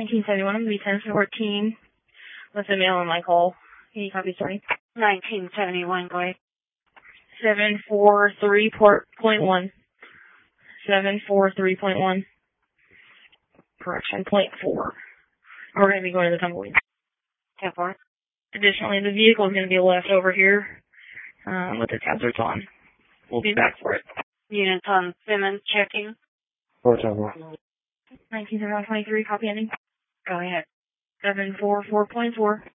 1971, I'm going to be 1014 with a male on my call. Can you copy, sorry? 1971, go ahead. 743.1. 743.1. Correction, .4. We're going to be going to the tumbleweed. 10-4. Additionally, the vehicle is going to be left over here with its hazards on. We'll be back for it. Units on Simmons checking. 410. 1923, copy ending. Go ahead. 744.4.